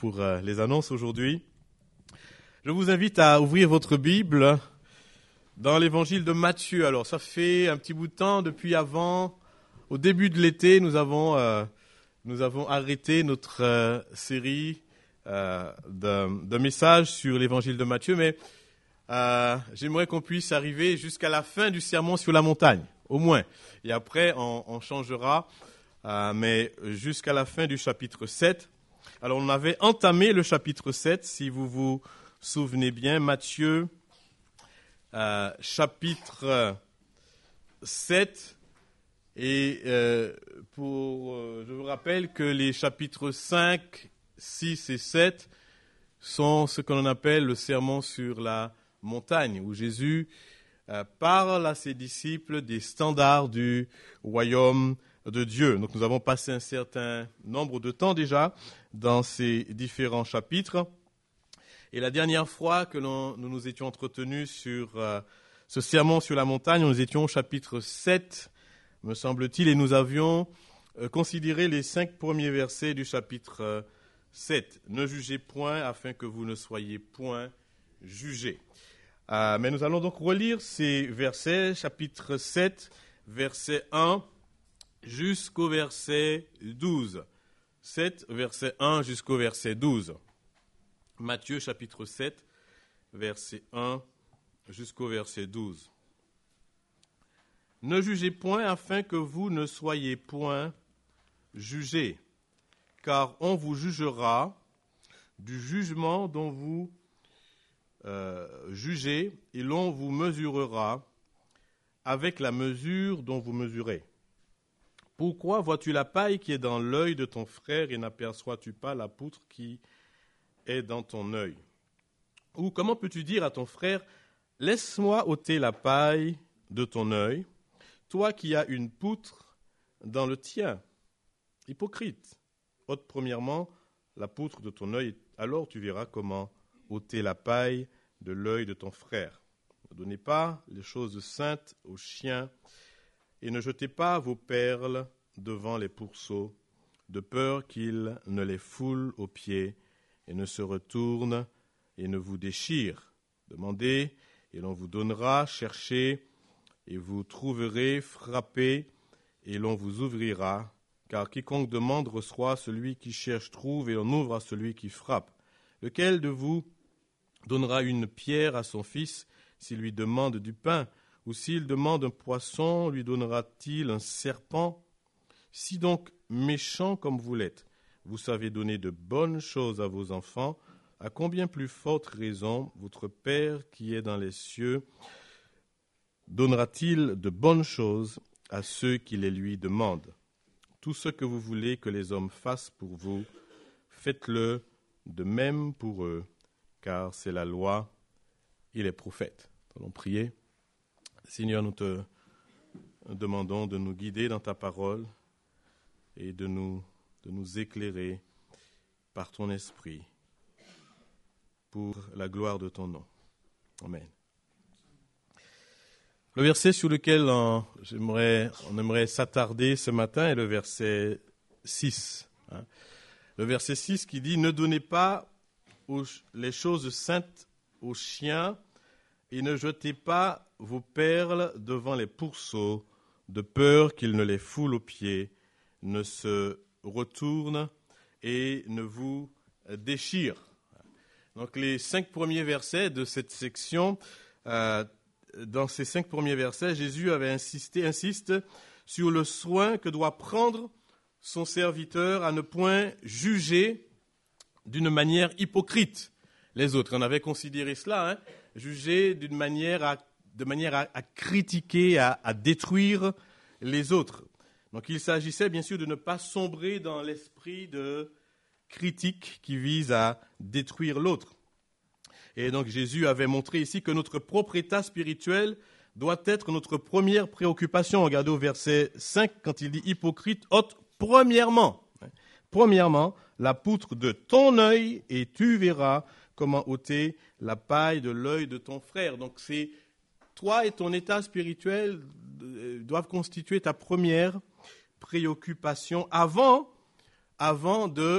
pour les annonces aujourd'hui. Je vous invite à ouvrir votre Bible dans l'évangile de Matthieu. Alors, ça fait un petit bout de temps, depuis au début de l'été, nous avons arrêté notre série de messages sur l'évangile de Matthieu, mais j'aimerais qu'on puisse arriver jusqu'à la fin du sermon sur la montagne, au moins. Et après, on changera, mais jusqu'à la fin du chapitre 7. Alors, on avait entamé le chapitre 7, si vous vous souvenez bien, Matthieu, chapitre 7. Et je vous rappelle que les chapitres 5, 6 et 7 sont ce qu'on appelle le sermon sur la montagne, où Jésus parle à ses disciples des standards du royaume de Dieu. Donc nous avons passé un certain nombre de temps déjà dans ces différents chapitres. Et la dernière fois que nous nous étions entretenus sur ce sermon sur la montagne, nous étions au chapitre 7, me semble-t-il, et nous avions considéré les 5 premiers versets du chapitre 7. Ne jugez point afin que vous ne soyez point jugés. Mais nous allons donc relire ces versets, chapitre 7, verset 1 jusqu'au verset 12. 7, verset 1 jusqu'au verset 12. Matthieu, chapitre 7, verset 1 jusqu'au verset 12. Ne jugez point afin que vous ne soyez point jugés, car on vous jugera du jugement dont vous jugez, et l'on vous mesurera avec la mesure dont vous mesurez. Pourquoi vois-tu la paille qui est dans l'œil de ton frère et n'aperçois-tu pas la poutre qui est dans ton œil? Ou comment peux-tu dire à ton frère, laisse-moi ôter la paille de ton œil, toi qui as une poutre dans le tien? Hypocrite, ôte premièrement la poutre de ton œil, alors tu verras comment ôter la paille de l'œil de ton frère. Ne donnez pas les choses saintes aux chiens, et ne jetez pas vos perles devant les pourceaux, de peur qu'ils ne les foulent aux pieds et ne se retournent et ne vous déchirent. Demandez, et l'on vous donnera, cherchez, et vous trouverez, frappez, et l'on vous ouvrira. Car quiconque demande reçoit, celui qui cherche trouve, et on ouvre à celui qui frappe. Lequel de vous donnera une pierre à son fils s'il lui demande du pain, ou s'il demande un poisson, lui donnera-t-il un serpent? Si donc, méchants comme vous l'êtes, vous savez donner de bonnes choses à vos enfants, à combien plus forte raison votre Père qui est dans les cieux donnera-t-il de bonnes choses à ceux qui les lui demandent? Tout ce que vous voulez que les hommes fassent pour vous, faites-le de même pour eux, car c'est la loi et les prophètes. Allons prier. Seigneur, nous te demandons de nous guider dans ta parole et de nous éclairer par ton esprit pour la gloire de ton nom. Amen. Le verset sur lequel on aimerait s'attarder ce matin est le verset 6. Le verset 6 qui dit « Ne donnez pas les choses saintes aux chiens et ne jetez pas vos perles devant les pourceaux, de peur qu'ils ne les foulent aux pieds, ne se retournent et ne vous déchirent. » Donc les 5 premiers versets de cette section, dans ces 5 premiers versets, Jésus insiste sur le soin que doit prendre son serviteur à ne point juger d'une manière hypocrite les autres. On avait considéré cela, juger de manière à critiquer, à détruire les autres. Donc il s'agissait bien sûr de ne pas sombrer dans l'esprit de critique qui vise à détruire l'autre. Et donc Jésus avait montré ici que notre propre état spirituel doit être notre première préoccupation. Regardez au verset 5, quand il dit « Hypocrite, ôte premièrement la poutre de ton œil et tu verras comment ôter la paille de l'œil de ton frère. » Donc c'est toi et ton état spirituel doivent constituer ta première préoccupation avant de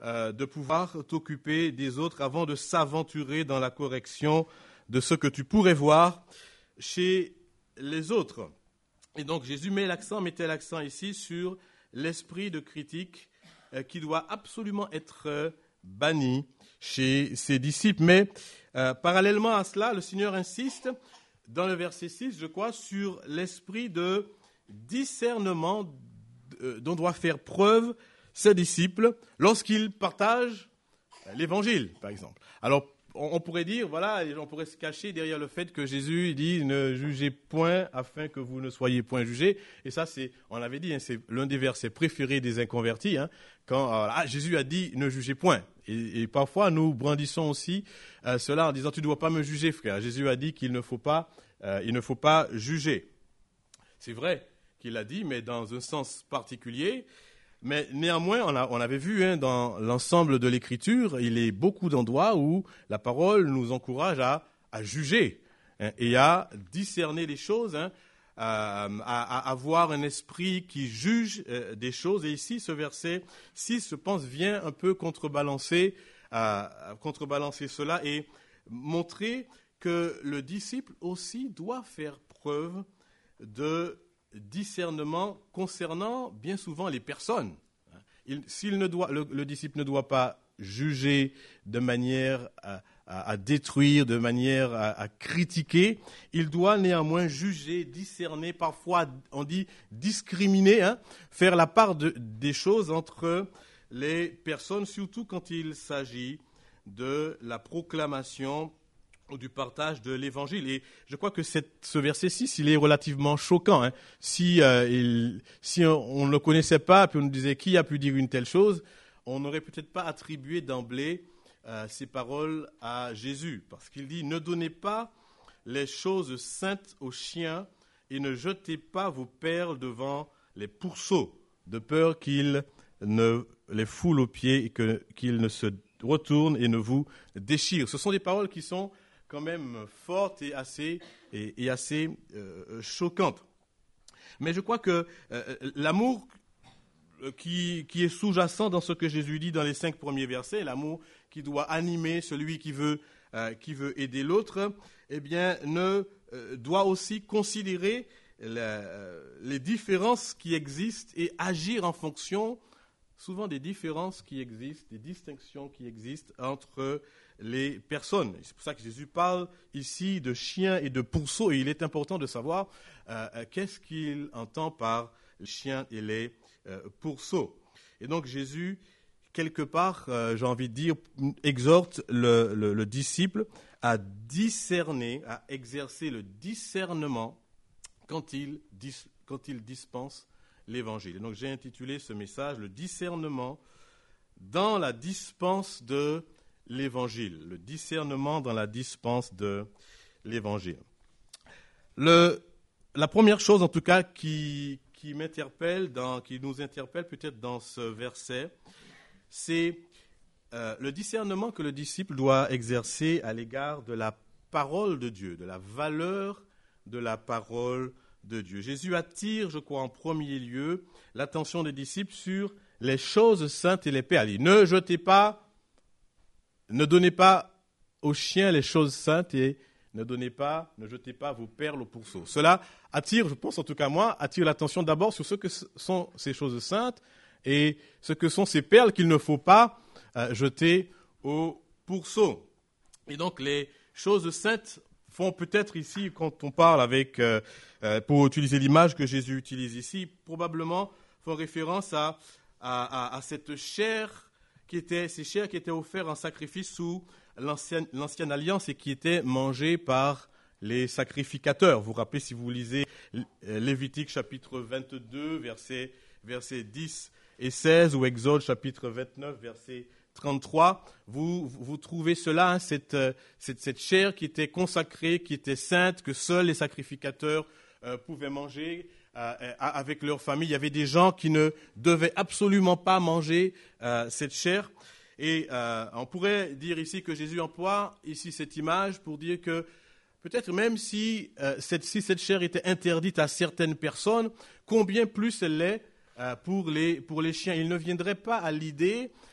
de pouvoir t'occuper des autres avant de s'aventurer dans la correction de ce que tu pourrais voir chez les autres. Et donc Jésus mettait l'accent ici sur l'esprit de critique qui doit absolument être banni chez ses disciples. Mais parallèlement à cela, le Seigneur insiste dans le verset 6, je crois, sur l'esprit de discernement dont doit faire preuve ses disciples lorsqu'ils partagent l'évangile, par exemple. Alors, on pourrait dire, voilà, on pourrait se cacher derrière le fait que Jésus dit « Ne jugez point afin que vous ne soyez point jugés ». Et ça, on l'avait dit, c'est l'un des versets préférés des inconvertis. Quand Jésus a dit « Ne jugez point ». Et parfois, nous brandissons aussi cela en disant « Tu ne dois pas me juger, frère ». Jésus a dit qu'il ne faut pas juger. C'est vrai qu'il l'a dit, mais dans un sens particulier. Mais néanmoins, on avait vu dans l'ensemble de l'Écriture, il y a beaucoup d'endroits où la parole nous encourage à juger et à discerner les choses, à avoir un esprit qui juge des choses. Et ici, ce verset 6, je pense, vient un peu contrebalancer cela et montrer que le disciple aussi doit faire preuve de discernement concernant bien souvent les personnes. Le disciple ne doit pas juger de manière à détruire, de manière à critiquer. Il doit néanmoins juger, discerner, parfois on dit discriminer, faire la part des choses entre les personnes, surtout quand il s'agit de la proclamation ou du partage de l'évangile. Et je crois que ce verset 6, il est relativement choquant. Si on ne le connaissait pas, puis on nous disait qui a pu dire une telle chose, on n'aurait peut-être pas attribué d'emblée ces paroles à Jésus. Parce qu'il dit « Ne donnez pas les choses saintes aux chiens et ne jetez pas vos perles devant les pourceaux, de peur qu'ils ne les foulent aux pieds et qu'ils ne se retournent et ne vous déchirent. » Ce sont des paroles qui sont quand même forte et assez choquante. Mais je crois que l'amour qui est sous-jacent dans ce que Jésus dit dans les 5 premiers versets, l'amour qui doit animer celui qui veut aider l'autre, eh bien, doit aussi considérer les différences qui existent et agir en fonction souvent des différences qui existent, des distinctions qui existent entre les personnes. C'est pour ça que Jésus parle ici de chiens et de pourceaux. Et il est important de savoir qu'est-ce qu'il entend par les chiens et les pourceaux. Et donc Jésus, quelque part, j'ai envie de dire, exhorte le disciple à discerner, à exercer le discernement quand il dispense l'Évangile. Et donc j'ai intitulé ce message « Le discernement dans la dispense de l'Évangile ». Le discernement dans la dispense de l'Évangile. La première chose en tout cas qui m'interpelle, qui nous interpelle peut-être dans ce verset, c'est le discernement que le disciple doit exercer à l'égard de la parole de Dieu, de la valeur de la parole de Dieu. Jésus attire, je crois, en premier lieu, l'attention des disciples sur les choses saintes et les perles. Il dit, ne donnez pas aux chiens les choses saintes et ne jetez pas vos perles aux pourceaux. Cela attire, je pense en tout cas moi, l'attention d'abord sur ce que sont ces choses saintes et ce que sont ces perles qu'il ne faut pas jeter aux pourceaux. Et donc les choses saintes font peut-être ici, quand on parle pour utiliser l'image que Jésus utilise ici, probablement font référence à cette chair ces chairs qui étaient offertes en sacrifice sous l'ancienne alliance et qui étaient mangées par les sacrificateurs. Vous vous rappelez, si vous lisez Lévitique chapitre 22, versets 10 et 16, ou Exode chapitre 29, verset 33, vous trouvez cela, cette chair qui était consacrée, qui était sainte, que seuls les sacrificateurs pouvaient manger avec leur famille. Il y avait des gens qui ne devaient absolument pas manger cette chair. Et on pourrait dire ici que Jésus emploie ici cette image pour dire que peut-être même si cette chair était interdite à certaines personnes, combien plus elle l'est pour les chiens. Il ne viendrait pas à l'idée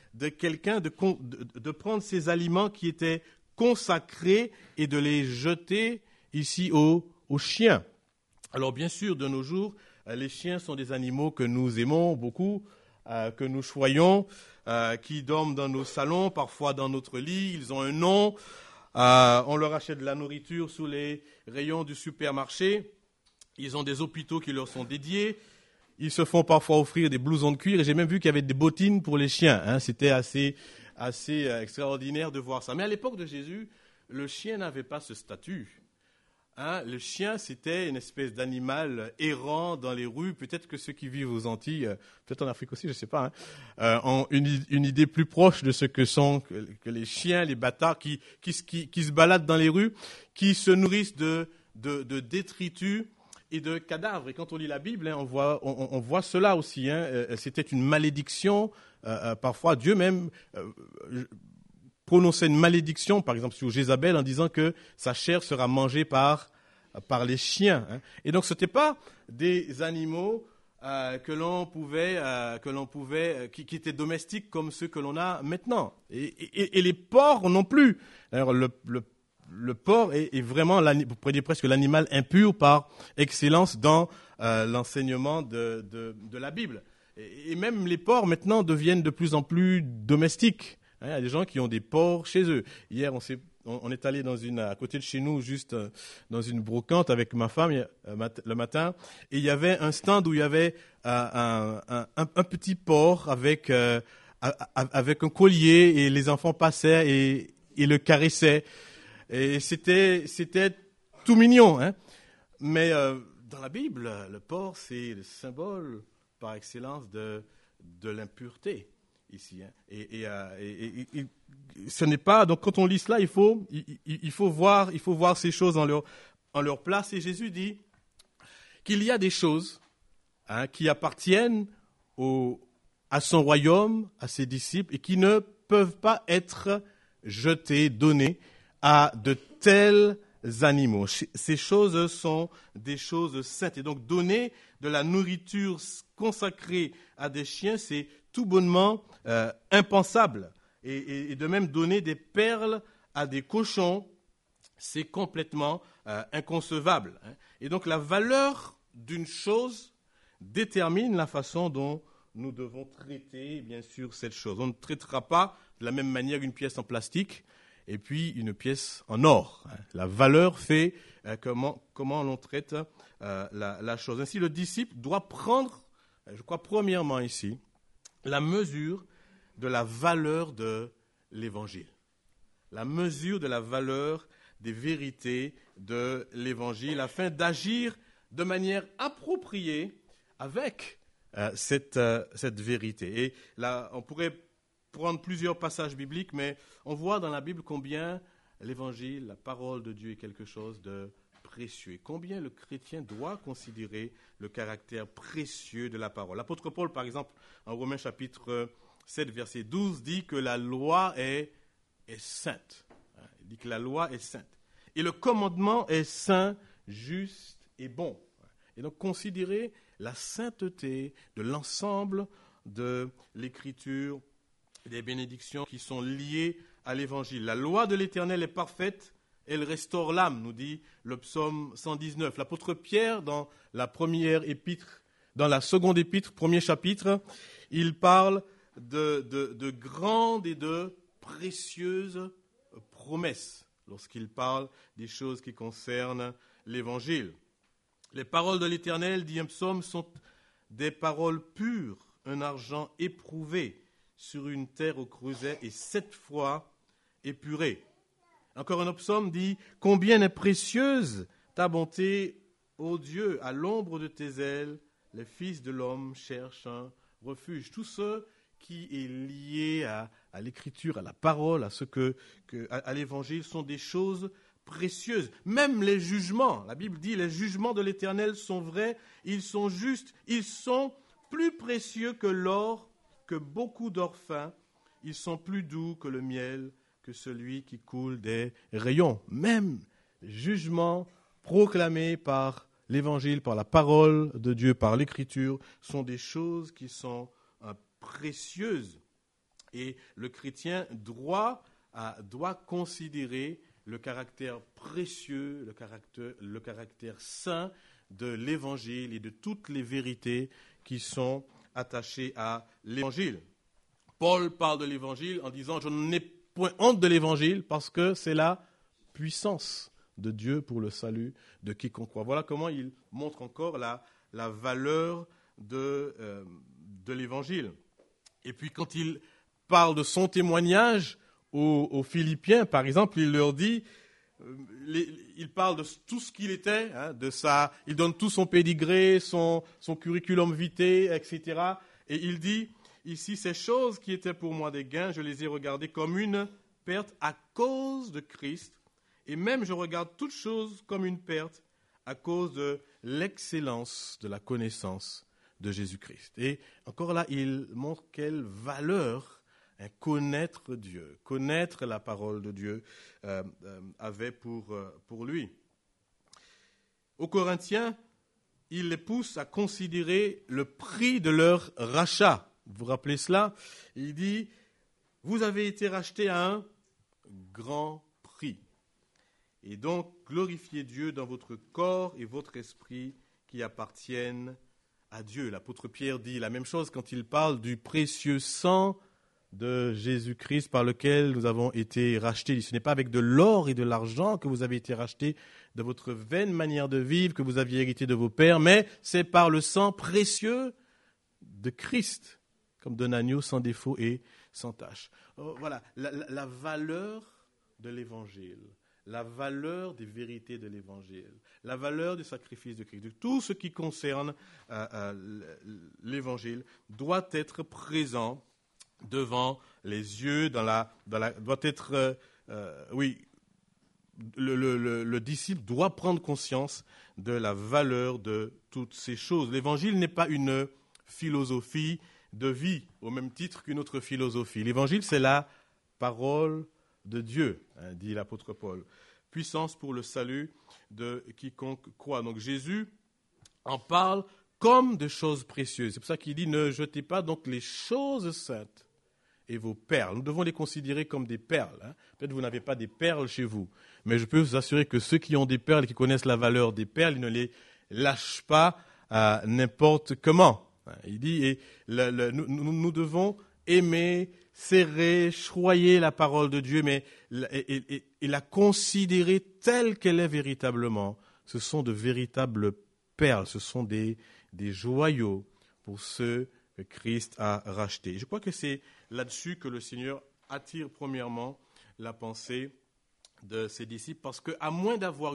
de quelqu'un de prendre ces aliments qui étaient consacrés et de les jeter ici aux chiens. Alors bien sûr, de nos jours, les chiens sont des animaux que nous aimons beaucoup, que nous choyons, qui dorment dans nos salons, parfois dans notre lit. Ils ont un nom. On leur achète de la nourriture sous les rayons du supermarché. Ils ont des hôpitaux qui leur sont dédiés. Ils se font parfois offrir des blousons de cuir. Et j'ai même vu qu'il y avait des bottines pour les chiens. Hein. C'était assez extraordinaire de voir ça. Mais à l'époque de Jésus, le chien n'avait pas ce statut. Hein, le chien, c'était une espèce d'animal errant dans les rues. Peut-être que ceux qui vivent aux Antilles, peut-être en Afrique aussi, je ne sais pas, ont une idée plus proche de ce que sont que les chiens, les bâtards qui se baladent dans les rues, qui se nourrissent de détritus et de cadavres. Et quand on lit la Bible, hein, on voit cela aussi. Hein, c'était une malédiction. Parfois, Dieu même prononçait une malédiction, par exemple sur Jézabel, en disant que sa chair sera mangée par les chiens. Hein. Et donc, ce n'étaient pas des animaux qui étaient domestiques comme ceux que l'on a maintenant. Et les porcs non plus. D'ailleurs, le porc est vraiment, vous pourriez dire presque l'animal impur par excellence dans l'enseignement de la Bible. Et même les porcs maintenant deviennent de plus en plus domestiques. Il y a des gens qui ont des porcs chez eux. Hier, on est allé à côté de chez nous, juste dans une brocante avec ma femme le matin, et il y avait un stand où il y avait un petit porc avec un collier, et les enfants passaient et le caressaient. Et c'était tout mignon. Hein. Mais dans la Bible, le porc, c'est le symbole par excellence de l'impureté. Ici, hein. Et ce n'est pas, donc quand on lit cela, il faut voir ces choses en leur place. Et Jésus dit qu'il y a des choses qui appartiennent à son royaume, à ses disciples, et qui ne peuvent pas être jetées, données à de tels animaux. Ces choses sont des choses saintes. Et donc donner de la nourriture consacrée à des chiens, c'est tout bonnement impensable. Et de même donner des perles à des cochons, c'est complètement inconcevable. Hein. Et donc la valeur d'une chose détermine la façon dont nous devons traiter, bien sûr, cette chose. On ne traitera pas de la même manière une pièce en plastique et puis une pièce en or. Hein. La valeur fait comment l'on traite la chose. Ainsi, le disciple doit prendre, je crois premièrement ici, la mesure de la valeur de l'Évangile. La mesure de la valeur des vérités de l'Évangile afin d'agir de manière appropriée avec cette vérité. Et là, on pourrait prendre plusieurs passages bibliques, mais on voit dans la Bible combien l'Évangile, la parole de Dieu est quelque chose de précieux. Et combien le chrétien doit considérer le caractère précieux de la parole. L'apôtre Paul, par exemple, en Romains chapitre 7, verset 12, dit que la loi est sainte. Il dit que la loi est sainte. Et le commandement est saint, juste et bon. Et donc considérer la sainteté de l'ensemble de l'Écriture, des bénédictions qui sont liées à l'Évangile. La loi de l'Éternel est parfaite, elle restaure l'âme, nous dit le psaume 119. L'apôtre Pierre, dans la seconde épître, premier chapitre, il parle de grandes et de précieuses promesses lorsqu'il parle des choses qui concernent l'Évangile. Les paroles de l'Éternel, dit un psaume, sont des paroles pures, un argent éprouvé sur une terre au creuset et 7 fois épuré. Encore un autre psaume dit « Combien est précieuse ta bonté, ô Dieu, à l'ombre de tes ailes, les fils de l'homme cherchent un refuge. » Tout ce qui est lié à l'Écriture, à la parole, à l'Évangile, sont des choses précieuses. Même les jugements, la Bible dit « Les jugements de l'Éternel sont vrais, ils sont justes, ils sont plus précieux que l'or, que beaucoup d'or fin, ils sont plus doux que le miel, que celui qui coule des rayons. » Même les jugements proclamés par l'Évangile, par la parole de Dieu, par l'Écriture, sont des choses qui sont précieuses. Et le chrétien doit considérer le caractère précieux, le caractère saint de l'Évangile et de toutes les vérités qui sont attachées à l'Évangile. Paul parle de l'Évangile en disant « Je n'ai point honte de l'Évangile parce que c'est la puissance de Dieu pour le salut de quiconque croit. » Voilà comment il montre encore la valeur de l'Évangile. Et puis quand il parle de son témoignage aux Philippiens, par exemple, il leur dit, il parle de tout ce qu'il était, il donne tout son pédigré, son curriculum vitae, etc. Et il dit, ici, ces choses qui étaient pour moi des gains, je les ai regardées comme une perte à cause de Christ. Et même je regarde toutes choses comme une perte à cause de l'excellence de la connaissance de Jésus-Christ. Et encore là, il montre quelle valeur connaître Dieu, connaître la parole de Dieu avait pour lui. Aux Corinthiens, il les pousse à considérer le prix de leur rachat. Vous vous rappelez cela? Il dit, vous avez été rachetés à un grand prix. Et donc, glorifiez Dieu dans votre corps et votre esprit qui appartiennent à Dieu. L'apôtre Pierre dit la même chose quand il parle du précieux sang de Jésus-Christ par lequel nous avons été rachetés. Ce n'est pas avec de l'or et de l'argent que vous avez été rachetés de votre vaine manière de vivre que vous aviez hérité de vos pères, mais c'est par le sang précieux de Christ, comme d'un agneau sans défaut et sans tache. Voilà, la valeur de l'Évangile, la valeur des vérités de l'Évangile, la valeur du sacrifice de Christ, de tout ce qui concerne l'Évangile doit être présent devant les yeux, doit être, le disciple doit prendre conscience de la valeur de toutes ces choses. L'Évangile n'est pas une philosophie de vie au même titre qu'une autre philosophie. L'Évangile, c'est la parole de Dieu, dit l'apôtre Paul. Puissance pour le salut de quiconque croit. Donc Jésus en parle comme de choses précieuses. C'est pour ça qu'il dit, ne jetez pas donc les choses saintes et vos perles. Nous devons les considérer comme des perles. Peut-être que vous n'avez pas des perles chez vous, mais je peux vous assurer que ceux qui ont des perles et qui connaissent la valeur des perles, ils ne les lâchent pas n'importe comment. Il dit, et nous devons aimer, serrer, choyer la parole de Dieu, mais et la considérer telle qu'elle est véritablement. Ce sont de véritables perles, ce sont des joyaux pour ceux que Christ a rachetés. Je crois que c'est là-dessus que le Seigneur attire premièrement la pensée de ses disciples, parce qu'à moins d'avoir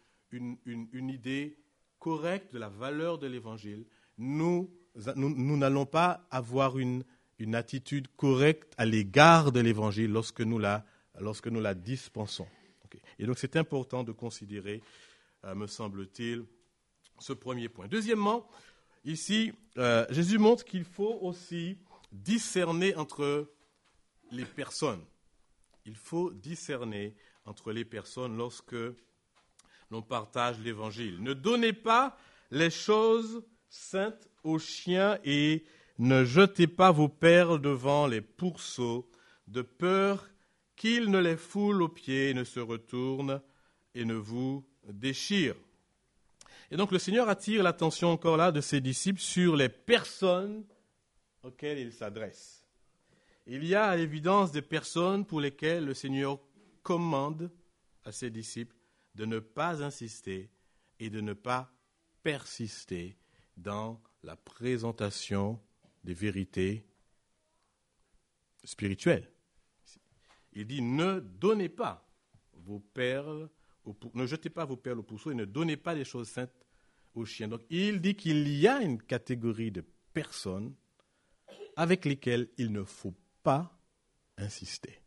une idée correcte de la valeur de l'Évangile, nous n'allons pas avoir une attitude correcte à l'égard de l'Évangile lorsque nous la dispensons. Okay. Et donc c'est important de considérer, me semble-t-il, ce premier point. Deuxièmement, ici, Jésus montre qu'il faut aussi discerner entre les personnes. Il faut discerner entre les personnes lorsque l'on partage l'Évangile. Ne donnez pas les choses saintes aux chiens et ne jetez pas vos perles devant les pourceaux, de peur qu'ils ne les foulent aux pieds, ne se retournent et ne vous déchirent. Et donc le Seigneur attire l'attention encore là de ses disciples sur les personnes auxquelles il s'adresse. Il y a à l'évidence des personnes pour lesquelles le Seigneur commande à ses disciples de ne pas insister et de ne pas persister dans la présentation des vérités spirituelles. Il dit, ne donnez pas vos perles, ne jetez pas vos perles au pourceau et ne donnez pas les choses saintes aux chiens. Donc il dit qu'il y a une catégorie de personnes avec lesquelles il ne faut pas insister.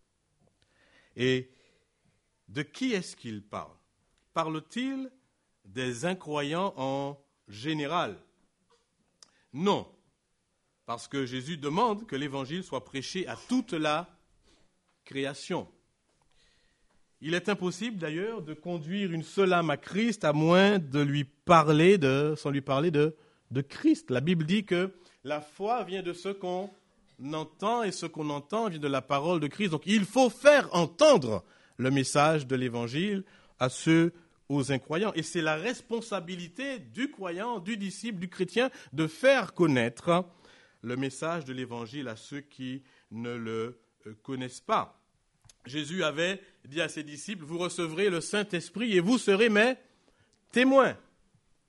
Et de qui est-ce qu'il parle? Parle-t-il des incroyants en général? Non, parce que Jésus demande que l'Évangile soit prêché à toute la création. Il est impossible d'ailleurs de conduire une seule âme à Christ à moins de lui parler sans lui parler de Christ. La Bible dit que la foi vient de ce qu'on entend et ce qu'on entend vient de la parole de Christ. Donc il faut faire entendre le message de l'Évangile aux incroyants. Et c'est la responsabilité du croyant, du disciple, du chrétien de faire connaître le message de l'Évangile à ceux qui ne le connaissent pas. Jésus avait dit à ses disciples, vous recevrez le Saint-Esprit et vous serez mes témoins. D'accord ?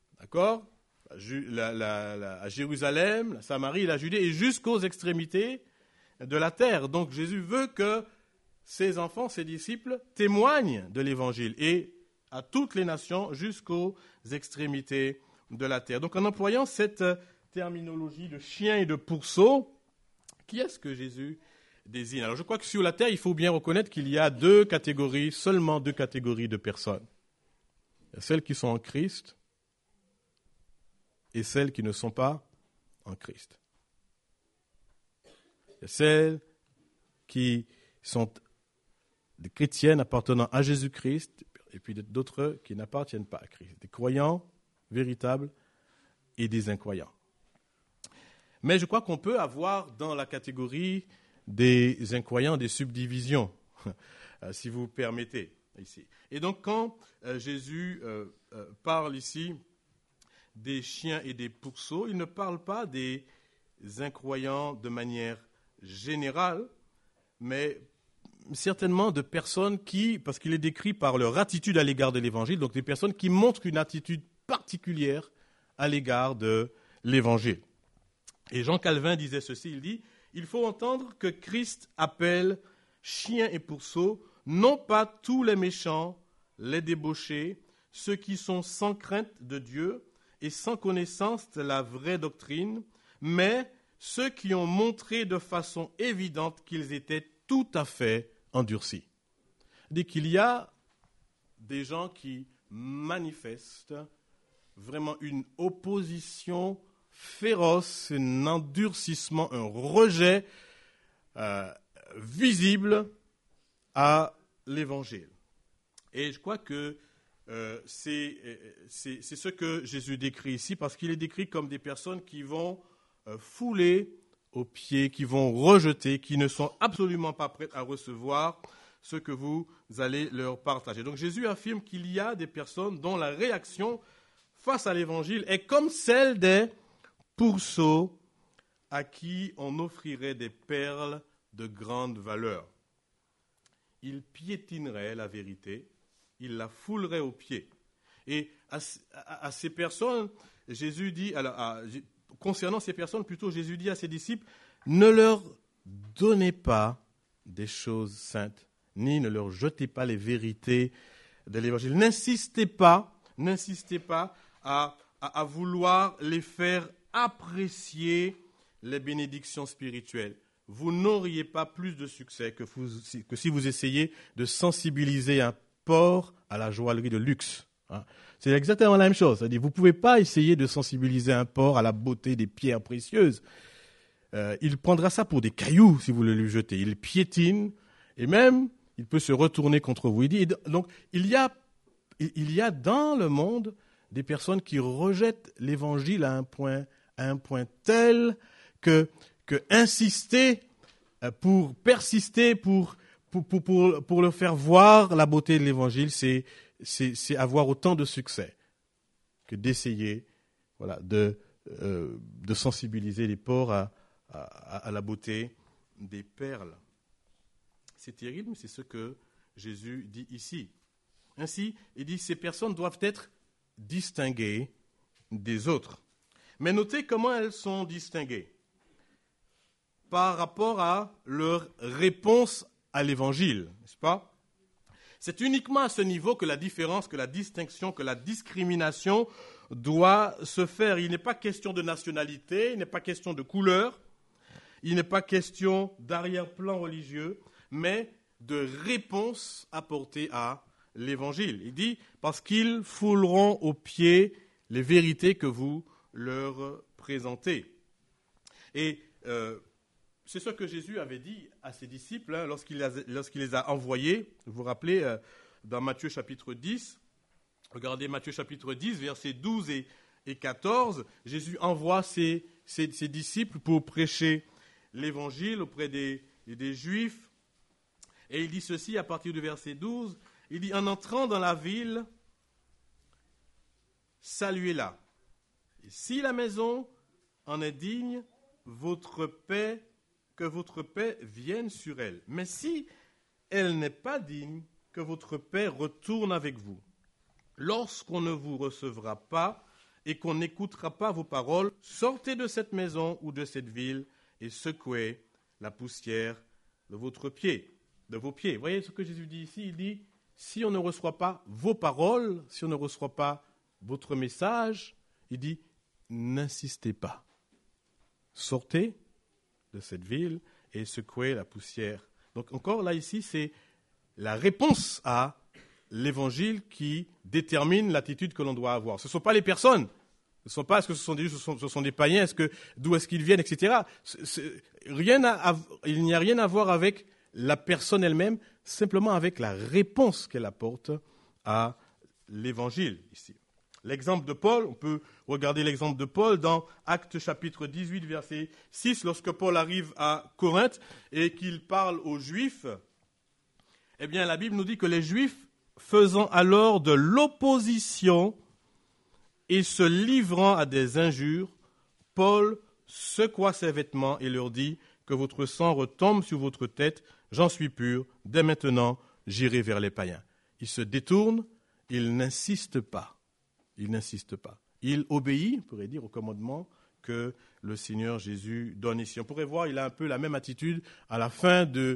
À Jérusalem, la Samarie, la Judée et jusqu'aux extrémités de la terre. Donc Jésus veut que ses enfants, ses disciples témoignent de l'Évangile et à toutes les nations jusqu'aux extrémités de la terre. Donc en employant cette terminologie de chien et de pourceau, qui est-ce que Jésus désigne ? Alors je crois que sur la terre, il faut bien reconnaître qu'il y a seulement deux catégories de personnes. Il y a celles qui sont en Christ et celles qui ne sont pas en Christ. Il y a celles qui sont des chrétiennes appartenant à Jésus-Christ et puis d'autres qui n'appartiennent pas à Christ. Des croyants véritables et des incroyants. Mais je crois qu'on peut avoir dans la catégorie des incroyants des subdivisions, si vous permettez. Ici. Et donc quand Jésus parle ici des chiens et des pourceaux, il ne parle pas des incroyants de manière générale, mais certainement de personnes parce qu'il est décrit par leur attitude à l'égard de l'Évangile, donc des personnes qui montrent une attitude particulière à l'égard de l'Évangile. Et Jean Calvin disait ceci, il dit « Il faut entendre que Christ appelle chiens et pourceaux non pas tous les méchants, les débauchés, ceux qui sont sans crainte de Dieu et sans connaissance de la vraie doctrine, mais ceux qui ont montré de façon évidente qu'ils étaient tout à fait endurcis. » Dès qu'il y a des gens qui manifestent vraiment une opposition féroce, un endurcissement, un rejet visible à l'Évangile. Et je crois que c'est ce que Jésus décrit ici, parce qu'il est décrit comme des personnes qui vont fouler aux pieds, qui vont rejeter, qui ne sont absolument pas prêtes à recevoir ce que vous allez leur partager. Donc Jésus affirme qu'il y a des personnes dont la réaction face à l'Évangile est comme celle des pourceaux à qui on offrirait des perles de grande valeur. Ils piétineraient la vérité, ils la fouleraient aux pieds. Et à ces personnes, Jésus dit, concernant ces personnes, plutôt, Jésus dit à ses disciples, ne leur donnez pas des choses saintes, ni ne leur jetez pas les vérités de l'Évangile. N'insistez pas à vouloir les faire apprécier les bénédictions spirituelles. Vous n'auriez pas plus de succès que si vous essayez de sensibiliser un porc à la joaillerie de luxe. C'est exactement la même chose. C'est-à-dire, vous ne pouvez pas essayer de sensibiliser un porc à la beauté des pierres précieuses. Il prendra ça pour des cailloux si vous le lui jetez. Il piétine et même il peut se retourner contre vous. Il dit, donc il y a dans le monde des personnes qui rejettent l'Évangile à un point tel que insister pour persister, pour leur faire voir la beauté de l'Évangile, c'est avoir autant de succès que d'essayer de sensibiliser les porcs à la beauté des perles. C'est terrible, mais c'est ce que Jésus dit ici. Ainsi, il dit que ces personnes doivent être distinguées des autres. Mais notez comment elles sont distinguées par rapport à leur réponse à l'Évangile, n'est-ce pas ? C'est uniquement à ce niveau que la différence, que la distinction, que la discrimination doit se faire. Il n'est pas question de nationalité, il n'est pas question de couleur, il n'est pas question d'arrière-plan religieux, mais de réponse apportée à l'Évangile. Il dit, parce qu'ils fouleront aux pieds les vérités que vous leur présentez. Et c'est ce que Jésus avait dit à ses disciples lorsqu'il les a envoyés. Vous vous rappelez, dans Matthieu chapitre 10, regardez Matthieu chapitre 10, versets 12 et 14, Jésus envoie ses disciples pour prêcher l'évangile auprès des Juifs. Et il dit ceci à partir du verset 12. Il dit, en entrant dans la ville, saluez-la. Et si la maison en est digne, que votre paix vienne sur elle. Mais si elle n'est pas digne, que votre paix retourne avec vous. Lorsqu'on ne vous recevra pas et qu'on n'écoutera pas vos paroles, sortez de cette maison ou de cette ville et secouez la poussière de vos pieds. Vous voyez ce que Jésus dit ici? Il dit, si on ne reçoit pas vos paroles, si on ne reçoit pas votre message, il dit, n'insistez pas. Sortez de cette ville et secouez la poussière. Donc encore là, ici, c'est la réponse à l'évangile qui détermine l'attitude que l'on doit avoir. Ce ne sont pas les personnes. Ce ne sont pas, est-ce que ce sont des Juifs, ce sont des païens, d'où est-ce qu'ils viennent, etc. Il n'y a rien à voir avec la personne elle-même, simplement avec la réponse qu'elle apporte à l'évangile ici. L'exemple de Paul, on peut regarder l'exemple de Paul dans Actes chapitre 18, verset 6, lorsque Paul arrive à Corinthe et qu'il parle aux Juifs. Eh bien, la Bible nous dit que les Juifs, faisant alors de l'opposition et se livrant à des injures, Paul secoua ses vêtements et leur dit que votre sang retombe sur votre tête, j'en suis pur, dès maintenant j'irai vers les païens. Il se détourne, il n'insiste pas. Il obéit, on pourrait dire, au commandement que le Seigneur Jésus donne ici. On pourrait voir, il a un peu la même attitude à la fin du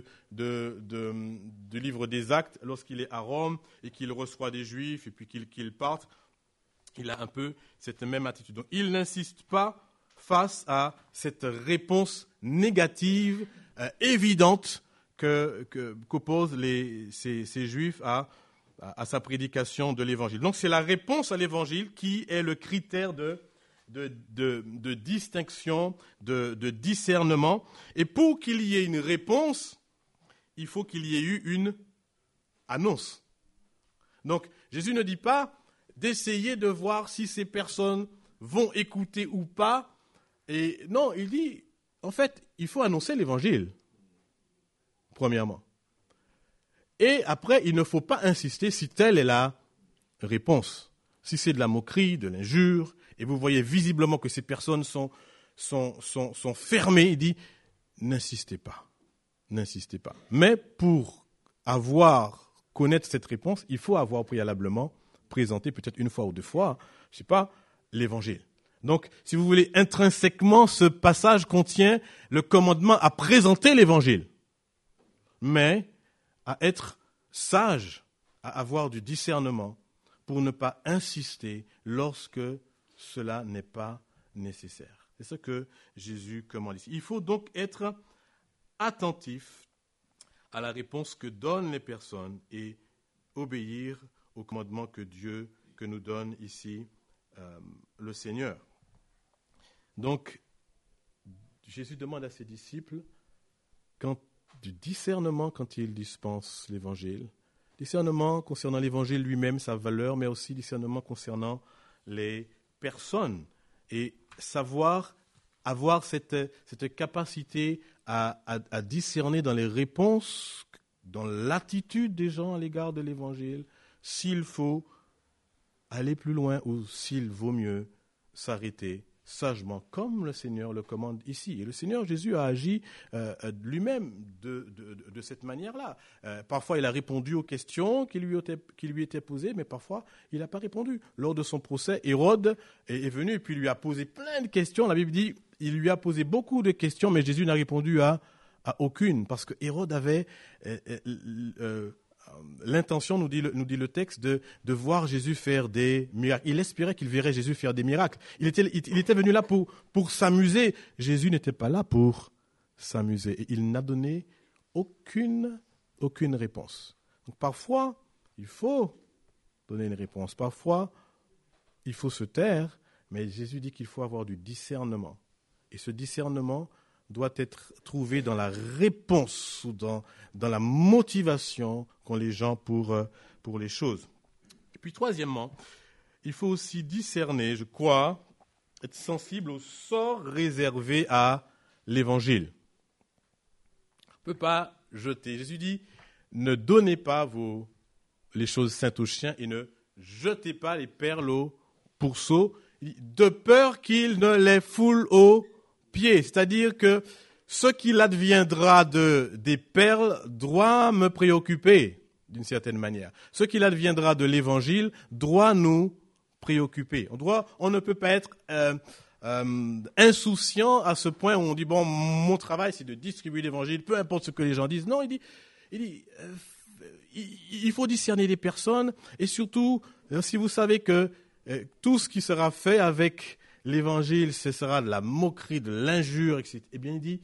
livre des Actes, lorsqu'il est à Rome et qu'il reçoit des Juifs et puis qu'il parte. Il a un peu cette même attitude. Donc, il n'insiste pas face à cette réponse négative, évidente, qu'opposent ces Juifs à sa prédication de l'Évangile. Donc, c'est la réponse à l'Évangile qui est le critère de distinction, de discernement. Et pour qu'il y ait une réponse, il faut qu'il y ait eu une annonce. Donc, Jésus ne dit pas d'essayer de voir si ces personnes vont écouter ou pas. Et non, il dit, en fait, il faut annoncer l'Évangile, premièrement. Et après, il ne faut pas insister si telle est la réponse. Si c'est de la moquerie, de l'injure, et vous voyez visiblement que ces personnes sont fermées, il dit, n'insistez pas. Mais pour connaître cette réponse, il faut avoir préalablement présenté peut-être une fois ou deux fois, je ne sais pas, l'Évangile. Donc, si vous voulez, intrinsèquement, ce passage contient le commandement à présenter l'Évangile, mais à être sage, à avoir du discernement pour ne pas insister lorsque cela n'est pas nécessaire. C'est ce que Jésus commande ici. Il faut donc être attentif à la réponse que donnent les personnes et obéir au commandement que nous donne ici le Seigneur. Donc, Jésus demande à ses disciples du discernement quand il dispense l'Évangile, discernement concernant l'Évangile lui-même, sa valeur, mais aussi discernement concernant les personnes et avoir cette capacité à discerner dans les réponses, dans l'attitude des gens à l'égard de l'Évangile, s'il faut aller plus loin ou s'il vaut mieux s'arrêter sagement, comme le Seigneur le commande ici. Et le Seigneur Jésus a agi lui-même de cette manière-là. Parfois, il a répondu aux questions qui lui étaient posées, mais parfois, il n'a pas répondu. Lors de son procès, Hérode est venu et puis lui a posé plein de questions. La Bible dit, il lui a posé beaucoup de questions, mais Jésus n'a répondu à aucune, parce que Hérode avait l'intention, nous dit le texte, de voir Jésus faire des miracles. Il espérait qu'il verrait Jésus faire des miracles. Il était venu là pour s'amuser. Jésus n'était pas là pour s'amuser. Et il n'a donné aucune réponse. Donc parfois, il faut donner une réponse. Parfois, il faut se taire. Mais Jésus dit qu'il faut avoir du discernement. Et ce discernement doit être trouvé dans la réponse ou dans la motivation qu'ont les gens pour les choses. Et puis troisièmement, il faut aussi discerner, je crois, être sensible au sort réservé à l'Évangile. peut pas jeter. Jésus dit, ne donnez pas les choses saintes aux chiens et ne jetez pas les perles aux pourceaux, de peur qu'ils ne les foulent aux pieds. C'est-à-dire que ce qu'il adviendra des perles doit me préoccuper d'une certaine manière. Ce qu'il adviendra de l'évangile doit nous préoccuper. On ne peut pas être insouciant à ce point où on dit, bon, mon travail c'est de distribuer l'évangile, peu importe ce que les gens disent. Non, il faut discerner les personnes et surtout, si vous savez que tout ce qui sera fait avec l'évangile, ce sera de la moquerie, de l'injure, etc. Eh bien, il dit,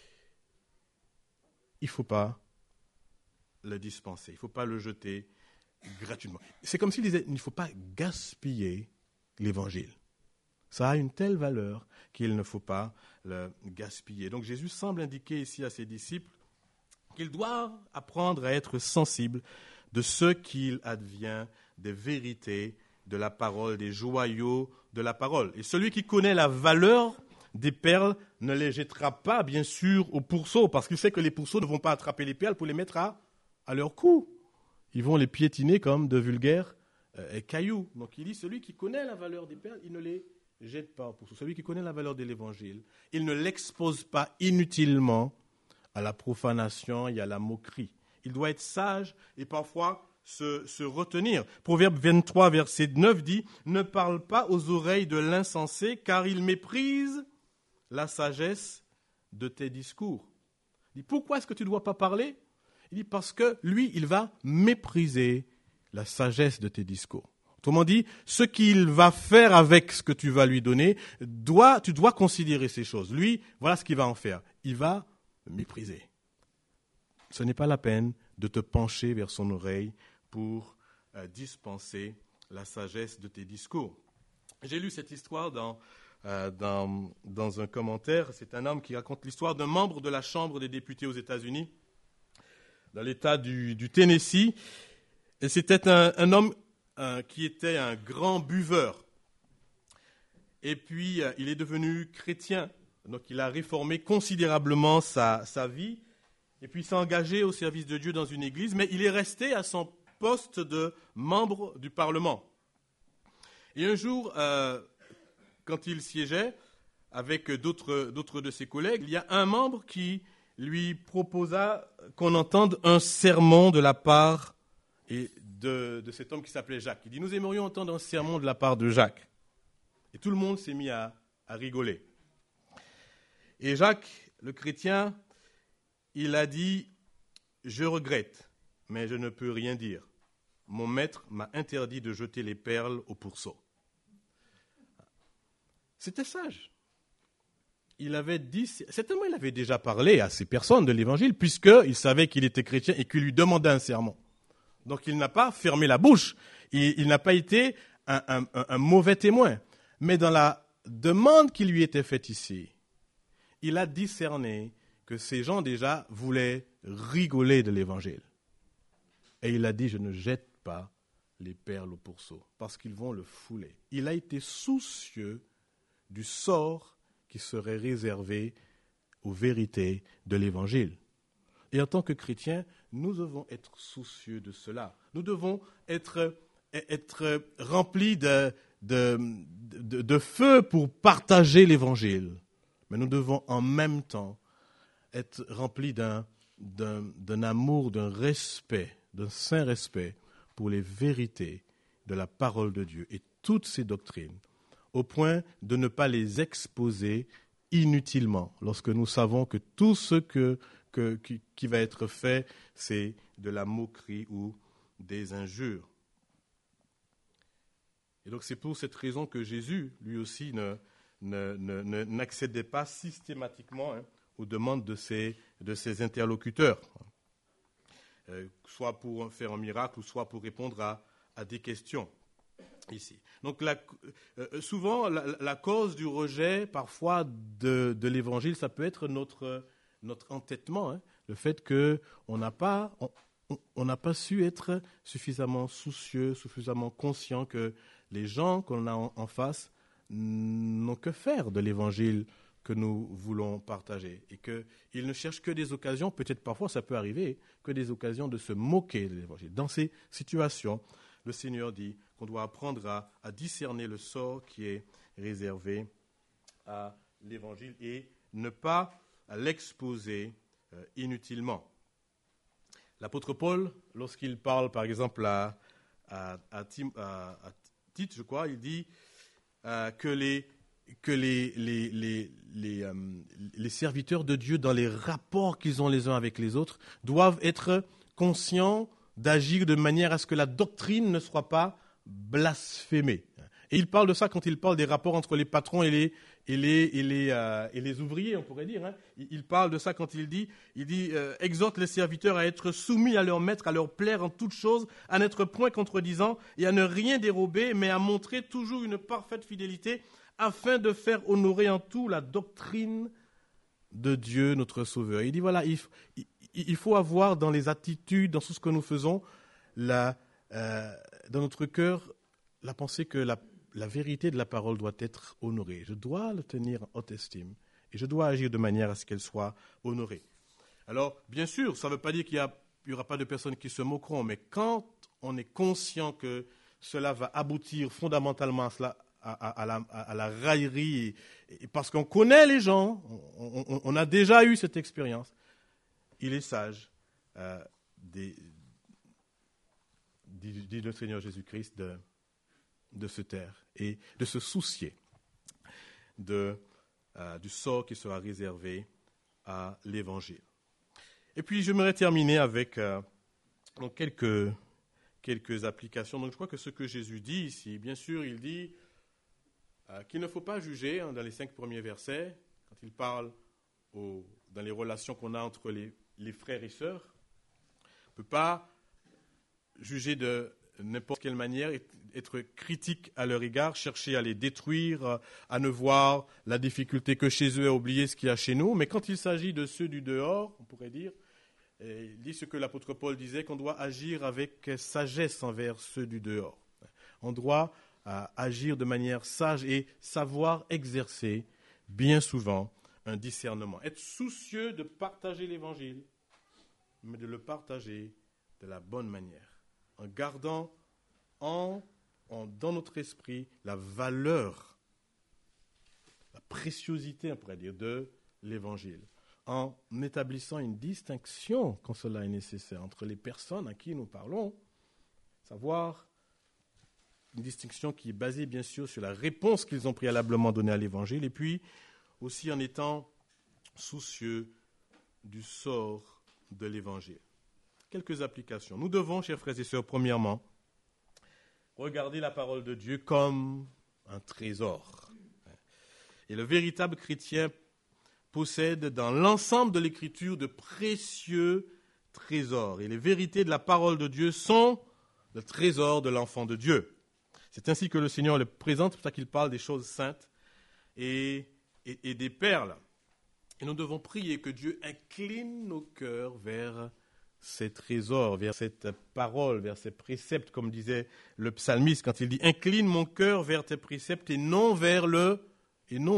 il ne faut pas le dispenser, il ne faut pas le jeter gratuitement. C'est comme s'il disait, il ne faut pas gaspiller l'évangile. Ça a une telle valeur qu'il ne faut pas le gaspiller. Donc Jésus semble indiquer ici à ses disciples qu'ils doivent apprendre à être sensibles de ce qu'il advient des vérités de la parole, des joyaux de la parole. Et celui qui connaît la valeur des perles ne les jettera pas, bien sûr, aux pourceaux, parce qu'il sait que les pourceaux ne vont pas attraper les perles pour les mettre à leur cou. Ils vont les piétiner comme de vulgaires cailloux. Donc il dit, celui qui connaît la valeur des perles, il ne les jette pas aux pourceaux. Celui qui connaît la valeur de l'évangile, il ne l'expose pas inutilement à la profanation et à la moquerie. Il doit être sage et parfois se retenir. Proverbe 23, verset 9 dit « Ne parle pas aux oreilles de l'insensé, car il méprise la sagesse de tes discours. » Il dit « Pourquoi est-ce que tu ne dois pas parler ?» Il dit « Parce que lui, il va mépriser la sagesse de tes discours. » Autrement dit, ce qu'il va faire avec ce que tu vas lui donner, tu dois considérer ces choses. Lui, voilà ce qu'il va en faire. Il va mépriser. Ce n'est pas la peine de te pencher vers son oreille pour dispenser la sagesse de tes discours. J'ai lu cette histoire dans un commentaire. C'est un homme qui raconte l'histoire d'un membre de la Chambre des députés aux États-Unis, dans l'État du Tennessee. Et c'était un homme qui était un grand buveur. Et puis, il est devenu chrétien. Donc, il a réformé considérablement sa vie. Et puis, il s'est engagé au service de Dieu dans une église. Mais il est resté à son poste de membre du Parlement. Et un jour, quand il siégeait avec d'autres de ses collègues, il y a un membre qui lui proposa qu'on entende un sermon de la part de cet homme qui s'appelait Jacques. Il dit, nous aimerions entendre un sermon de la part de Jacques. Et tout le monde s'est mis à rigoler. Et Jacques, le chrétien, il a dit, je regrette, mais je ne peux rien dire. Mon maître m'a interdit de jeter les perles aux pourceaux. C'était sage. Certainement il avait déjà parlé à ces personnes de l'évangile, puisqu'il savait qu'il était chrétien et qu'il lui demandait un sermon. Donc il n'a pas fermé la bouche. Il n'a pas été un mauvais témoin. Mais dans la demande qui lui était faite ici, il a discerné que ces gens déjà voulaient rigoler de l'évangile. Et il a dit, je ne jette pas les perles aux pourceaux, parce qu'ils vont le fouler. Il a été soucieux du sort qui serait réservé aux vérités de l'évangile. Et en tant que chrétiens, nous devons être soucieux de cela. Nous devons être remplis de feu pour partager l'évangile. Mais nous devons en même temps être remplis d'un amour, d'un respect, d'un saint respect pour les vérités de la parole de Dieu et toutes ces doctrines, au point de ne pas les exposer inutilement, lorsque nous savons que tout ce qui va être fait, c'est de la moquerie ou des injures. Et donc c'est pour cette raison que Jésus, lui aussi, n'accédait pas systématiquement aux demandes de ses interlocuteurs, soit pour faire un miracle, ou soit pour répondre à des questions. Ici. Donc souvent, la cause du rejet, parfois, de l'évangile, ça peut être notre entêtement, le fait qu'on n'a pas su être suffisamment soucieux, suffisamment conscient que les gens qu'on a en face n'ont que faire de l'évangile que nous voulons partager. Et qu'il ne cherche que des occasions, peut-être parfois ça peut arriver, que des occasions de se moquer de l'Évangile. Dans ces situations, le Seigneur dit qu'on doit apprendre à discerner le sort qui est réservé à l'Évangile et ne pas l'exposer inutilement. L'apôtre Paul, lorsqu'il parle par exemple à Tite, je crois, il dit que les serviteurs de Dieu, dans les rapports qu'ils ont les uns avec les autres, doivent être conscients d'agir de manière à ce que la doctrine ne soit pas blasphémée. Et il parle de ça quand il parle des rapports entre les patrons et les ouvriers, on pourrait dire. Il parle de ça quand il dit exhorte les serviteurs à être soumis à leur maître, à leur plaire en toutes choses, à n'être point contredisant et à ne rien dérober, mais à montrer toujours une parfaite fidélité, afin de faire honorer en tout la doctrine de Dieu, notre Sauveur. Il dit voilà, il faut avoir dans les attitudes, dans tout ce que nous faisons, dans notre cœur, la pensée que la vérité de la parole doit être honorée. Je dois le tenir en haute estime et je dois agir de manière à ce qu'elle soit honorée. Alors, bien sûr, ça ne veut pas dire qu'il n'y aura pas de personnes qui se moqueront, mais quand on est conscient que cela va aboutir fondamentalement à cela, à la raillerie, et parce qu'on connaît les gens, on a déjà eu cette expérience, il est sage, dit le Seigneur Jésus-Christ, de se taire et de se soucier du sort qui sera réservé à l'Évangile. Et puis, j'aimerais terminer avec donc quelques applications. Donc, je crois que ce que Jésus dit ici, bien sûr, il dit qu'il ne faut pas juger dans les 5 premiers versets, quand il parle dans les relations qu'on a entre les frères et sœurs. On ne peut pas juger de n'importe quelle manière, être critique à leur égard, chercher à les détruire, à ne voir la difficulté que chez eux, à oublier ce qu'il y a chez nous. Mais quand il s'agit de ceux du dehors, on pourrait dire, il dit ce que l'apôtre Paul disait, qu'on doit agir avec sagesse envers ceux du dehors. On doit agir de manière sage et savoir exercer, bien souvent, un discernement. Être soucieux de partager l'Évangile, mais de le partager de la bonne manière, en gardant dans notre esprit la valeur, la préciosité, on pourrait dire, de l'Évangile, en établissant une distinction, quand cela est nécessaire, entre les personnes à qui nous parlons, savoir une distinction qui est basée, bien sûr, sur la réponse qu'ils ont préalablement donnée à l'Évangile, et puis aussi en étant soucieux du sort de l'Évangile. Quelques applications. Nous devons, chers frères et sœurs, premièrement, regarder la parole de Dieu comme un trésor. Et le véritable chrétien possède dans l'ensemble de l'Écriture de précieux trésors. Et les vérités de la parole de Dieu sont le trésor de l'enfant de Dieu. C'est ainsi que le Seigneur le présente, c'est pour ça qu'il parle des choses saintes et des perles. Et nous devons prier que Dieu incline nos cœurs vers ces trésors, vers cette parole, vers ces préceptes, comme disait le psalmiste quand il dit « Incline mon cœur vers tes préceptes et non vers le gain ».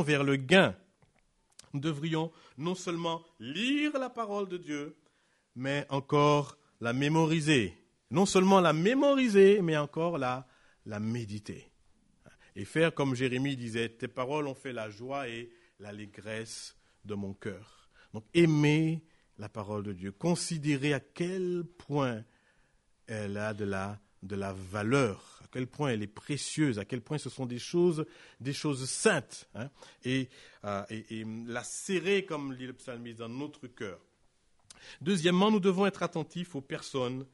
Nous devrions non seulement lire la parole de Dieu, mais encore la mémoriser. Non seulement la mémoriser, mais encore la méditer. Et faire comme Jérémie disait, tes paroles ont fait la joie et l'allégresse de mon cœur. Donc aimer la parole de Dieu, considérer à quel point elle a de la valeur, à quel point elle est précieuse, à quel point ce sont des choses saintes, et la serrer, comme dit le psalmiste, dans notre cœur. Deuxièmement, nous devons être attentifs aux personnes,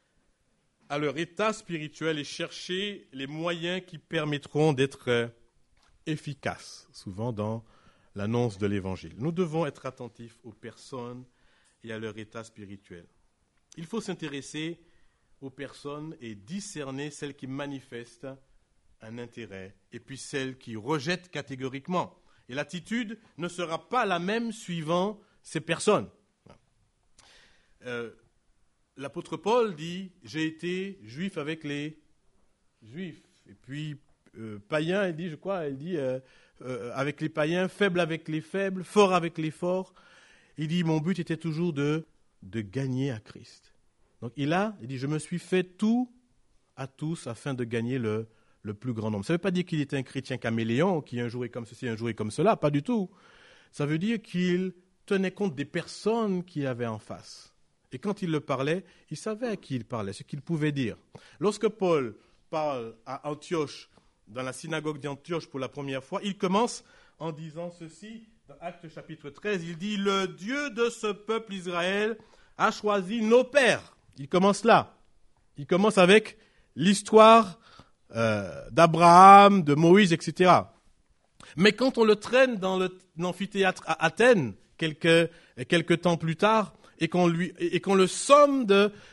à leur état spirituel et chercher les moyens qui permettront d'être efficaces, souvent dans l'annonce de l'Évangile. Nous devons être attentifs aux personnes et à leur état spirituel. Il faut s'intéresser aux personnes et discerner celles qui manifestent un intérêt et puis celles qui rejettent catégoriquement. Et l'attitude ne sera pas la même suivant ces personnes. L'apôtre Paul dit « J'ai été juif avec les juifs ». Et puis, païen, il dit avec les païens, faible avec les faibles, fort avec les forts. Il dit, mon but était toujours de gagner à Christ. Donc il dit, je me suis fait tout à tous afin de gagner le plus grand nombre. Ça ne veut pas dire qu'il était un chrétien caméléon, qui un jour est comme ceci, un jour est comme cela, pas du tout. Ça veut dire qu'il tenait compte des personnes qu'il avait en face. Et quand il le parlait, il savait à qui il parlait, ce qu'il pouvait dire. Lorsque Paul parle à Antioche, dans la synagogue d'Antioche pour la première fois, il commence en disant ceci, dans Actes chapitre 13, il dit « Le Dieu de ce peuple Israël a choisi nos pères ». Il commence là. Il commence avec l'histoire d'Abraham, de Moïse, etc. Mais quand on le traîne dans l'amphithéâtre à Athènes, quelques temps plus tard, et qu'on le somme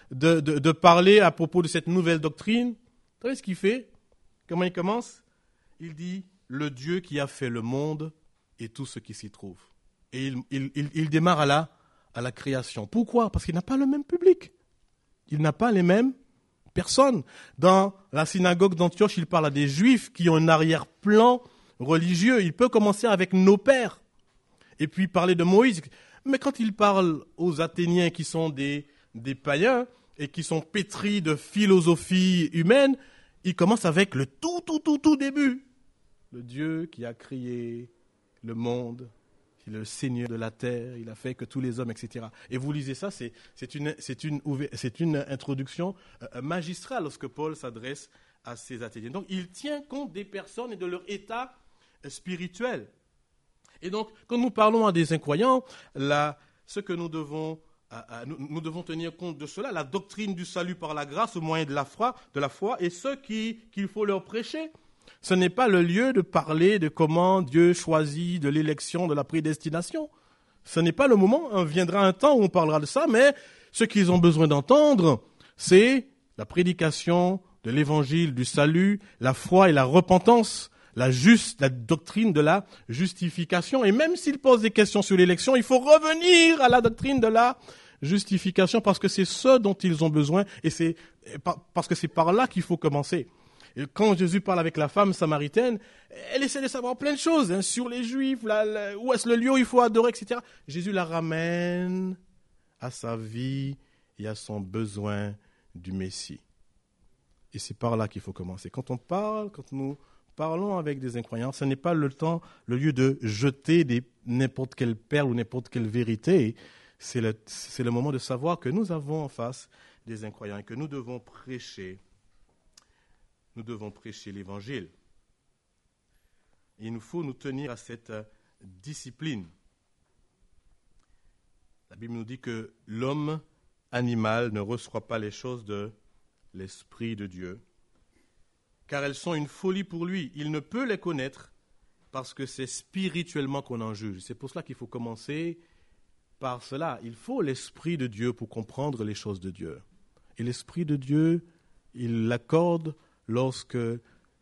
de parler à propos de cette nouvelle doctrine, vous savez ce qu'il fait? Comment il commence? Il dit « Le Dieu qui a fait le monde et tout ce qui s'y trouve ». Et il démarre à la création. Pourquoi? Parce qu'il n'a pas le même public. Il n'a pas les mêmes personnes. Dans la synagogue d'Antioche, il parle à des Juifs qui ont un arrière-plan religieux. Il peut commencer avec nos pères et puis parler de Moïse. Mais quand il parle aux Athéniens qui sont des païens et qui sont pétris de philosophie humaine, il commence avec le tout début. Le Dieu qui a créé le monde, il est le Seigneur de la terre, il a fait que tous les hommes, etc. Et vous lisez ça, c'est une introduction magistrale lorsque Paul s'adresse à ces Athéniens. Donc il tient compte des personnes et de leur état spirituel. Et donc, quand nous parlons à des incroyants, ce que nous devons tenir compte de cela, la doctrine du salut par la grâce au moyen de la foi et ce qu'il faut leur prêcher. Ce n'est pas le lieu de parler de comment Dieu choisit, de l'élection, de la prédestination. Ce n'est pas le moment. Viendra un temps où on parlera de ça, mais ce qu'ils ont besoin d'entendre, c'est la prédication de l'évangile du salut, la foi et la repentance, la doctrine de la justification. Et même s'ils posent des questions sur l'élection, il faut revenir à la doctrine de la justification parce que c'est ce dont ils ont besoin et parce que c'est par là qu'il faut commencer. Et quand Jésus parle avec la femme samaritaine, elle essaie de savoir plein de choses sur les Juifs, où est-ce le lieu où il faut adorer, etc. Jésus la ramène à sa vie et à son besoin du Messie. Et c'est par là qu'il faut commencer. Quand nous parlons avec des incroyants, ce n'est pas le lieu de jeter n'importe quelle perle ou n'importe quelle vérité. C'est le moment de savoir que nous avons en face des incroyants et que nous devons prêcher l'Évangile. Il nous faut nous tenir à cette discipline. La Bible nous dit que l'homme animal ne reçoit pas les choses de l'Esprit de Dieu, car elles sont une folie pour lui. Il ne peut les connaître parce que c'est spirituellement qu'on en juge. C'est pour cela qu'il faut commencer par cela. Il faut l'Esprit de Dieu pour comprendre les choses de Dieu. Et l'Esprit de Dieu, il l'accorde lorsqu'il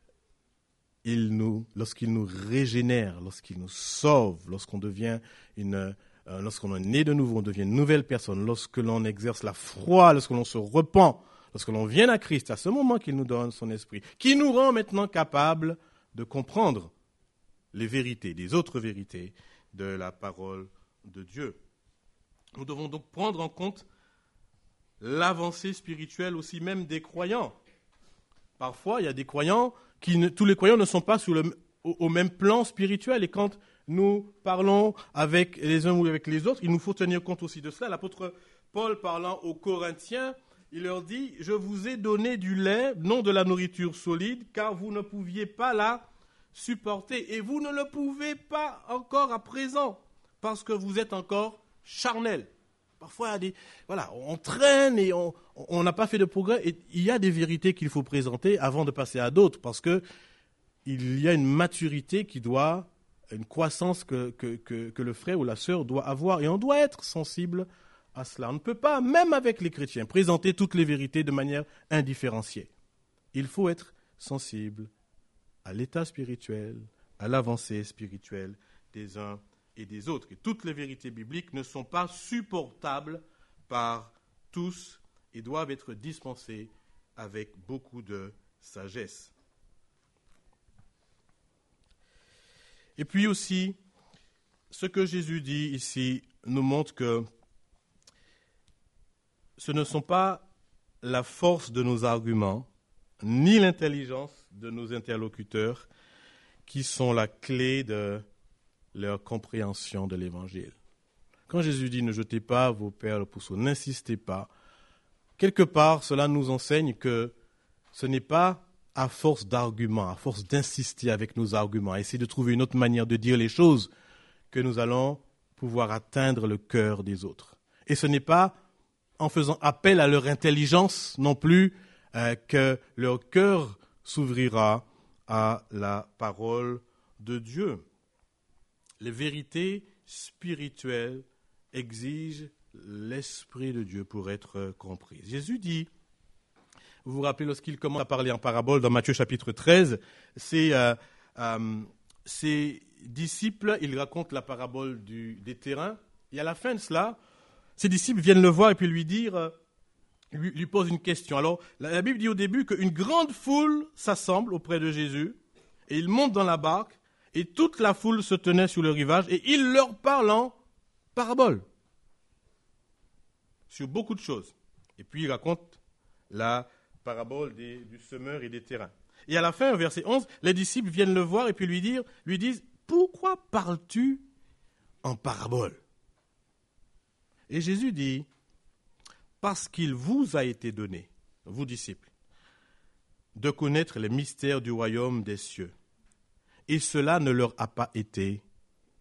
nous régénère, lorsqu'il nous sauve, lorsqu'on est né de nouveau, on devient une nouvelle personne, lorsque l'on exerce la foi, lorsque l'on se repent, lorsque l'on vient à Christ, à ce moment qu'il nous donne son esprit, qui nous rend maintenant capables de comprendre les vérités, les autres vérités de la parole de Dieu. Nous devons donc prendre en compte l'avancée spirituelle aussi même des croyants. Parfois, il y a des croyants tous les croyants ne sont pas au même plan spirituel. Et quand nous parlons avec les uns ou avec les autres, il nous faut tenir compte aussi de cela. L'apôtre Paul, parlant aux Corinthiens, il leur dit « Je vous ai donné du lait, non de la nourriture solide, car vous ne pouviez pas la supporter. Et vous ne le pouvez pas encore à présent, parce que vous êtes encore charnel. » Parfois, on traîne et on n'a pas fait de progrès. Et il y a des vérités qu'il faut présenter avant de passer à d'autres, parce qu'il y a une maturité une croissance que le frère ou la sœur doit avoir. Et on doit être sensible à cela. On ne peut pas, même avec les chrétiens, présenter toutes les vérités de manière indifférenciée. Il faut être sensible à l'état spirituel, à l'avancée spirituelle des uns et des autres. Et toutes les vérités bibliques ne sont pas supportables par tous et doivent être dispensées avec beaucoup de sagesse. Et puis aussi, ce que Jésus dit ici nous montre que ce ne sont pas la force de nos arguments, ni l'intelligence de nos interlocuteurs qui sont la clé de leur compréhension de l'Évangile. Quand Jésus dit « ne jetez pas vos perles au pousseau », n'insistez pas, quelque part cela nous enseigne que ce n'est pas à force d'arguments, à force d'insister avec nos arguments, à essayer de trouver une autre manière de dire les choses que nous allons pouvoir atteindre le cœur des autres. Et ce n'est pas en faisant appel à leur intelligence non plus que leur cœur s'ouvrira à la parole de Dieu. Les vérités spirituelles exigent l'Esprit de Dieu pour être comprises. Jésus dit, vous vous rappelez lorsqu'il commence à parler en parabole dans Matthieu chapitre 13, ses disciples, il raconte la parabole des terrains, et à la fin de cela, ses disciples viennent le voir et puis lui posent une question. Alors, la Bible dit au début qu'une grande foule s'assemble auprès de Jésus, et il monte dans la barque, et toute la foule se tenait sur le rivage, et il leur parle en parabole sur beaucoup de choses. Et puis il raconte la parabole du semeur et des terrains. Et à la fin, au verset 11, les disciples viennent le voir et puis lui disent « Pourquoi parles-tu en parabole ?» Et Jésus dit « Parce qu'il vous a été donné, vous disciples, de connaître les mystères du royaume des cieux, et cela ne leur a pas été donné. »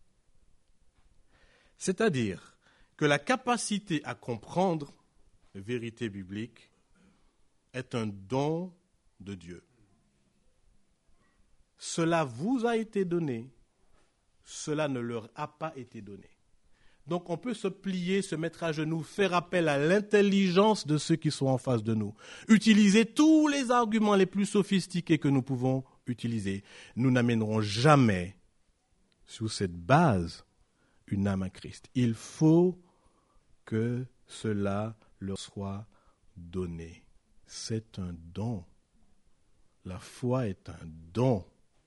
C'est-à-dire que la capacité à comprendre les vérités bibliques est un don de Dieu. Cela vous a été donné, cela ne leur a pas été donné. Donc on peut se plier, se mettre à genoux, faire appel à l'intelligence de ceux qui sont en face de nous, utiliser tous les arguments les plus sophistiqués que nous pouvons utiliser. Nous n'amènerons jamais sur cette base une âme à Christ. Il faut que cela leur soit donné. C'est un don. La foi est un don.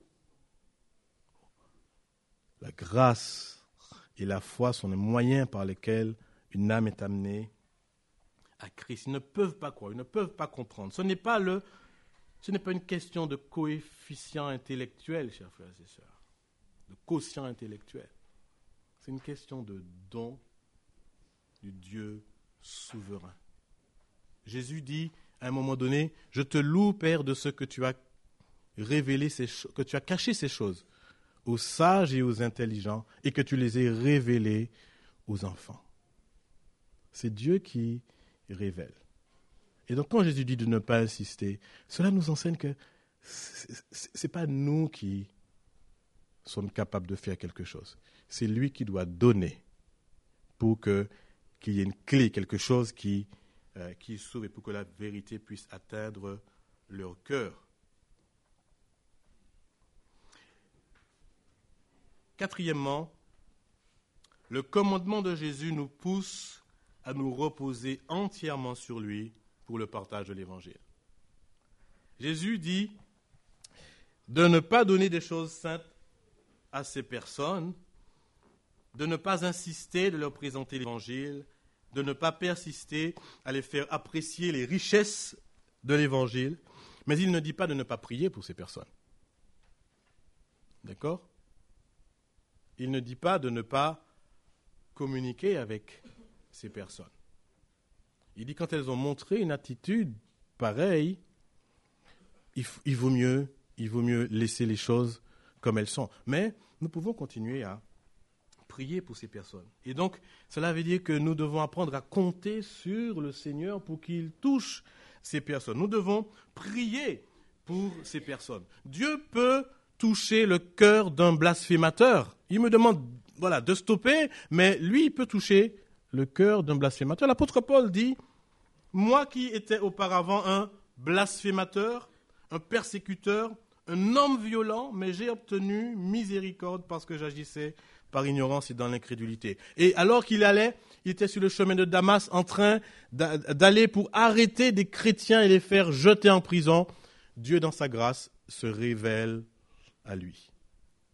La grâce et la foi sont les moyens par lesquels une âme est amenée à Christ. Ils ne peuvent pas croire, ils ne peuvent pas comprendre. Ce n'est pas une question de coefficient intellectuel, chers frères et sœurs, de quotient intellectuel. C'est une question de don du Dieu souverain. Jésus dit à un moment donné, « Je te loue, Père, de ce que tu as révélé, que tu as caché ces choses aux sages et aux intelligents et que tu les aies révélées aux enfants. » C'est Dieu qui révèle. Et donc quand Jésus dit de ne pas insister, cela nous enseigne que ce n'est pas nous qui sommes capables de faire quelque chose. C'est lui qui doit donner pour qu'il y ait une clé, quelque chose qui s'ouvre et pour que la vérité puisse atteindre leur cœur. Quatrièmement, le commandement de Jésus nous pousse à nous reposer entièrement sur lui pour le partage de l'Évangile. Jésus dit de ne pas donner des choses saintes à ces personnes, de ne pas insister de leur présenter l'Évangile, de ne pas persister à les faire apprécier les richesses de l'Évangile, mais il ne dit pas de ne pas prier pour ces personnes. D'accord ? Il ne dit pas de ne pas communiquer avec ces personnes. Il dit quand elles ont montré une attitude pareille, il vaut mieux laisser les choses comme elles sont. Mais nous pouvons continuer à prier pour ces personnes. Et donc, cela veut dire que nous devons apprendre à compter sur le Seigneur pour qu'il touche ces personnes. Nous devons prier pour ces personnes. Dieu peut toucher le cœur d'un blasphémateur. Il me demande de stopper, mais lui, il peut toucher le cœur d'un blasphémateur. L'apôtre Paul dit, « Moi qui étais auparavant un blasphémateur, un persécuteur, un homme violent, mais j'ai obtenu miséricorde parce que j'agissais par ignorance et dans l'incrédulité. » Et alors qu'il était sur le chemin de Damas en train d'aller pour arrêter des chrétiens et les faire jeter en prison, Dieu dans sa grâce se révèle à lui.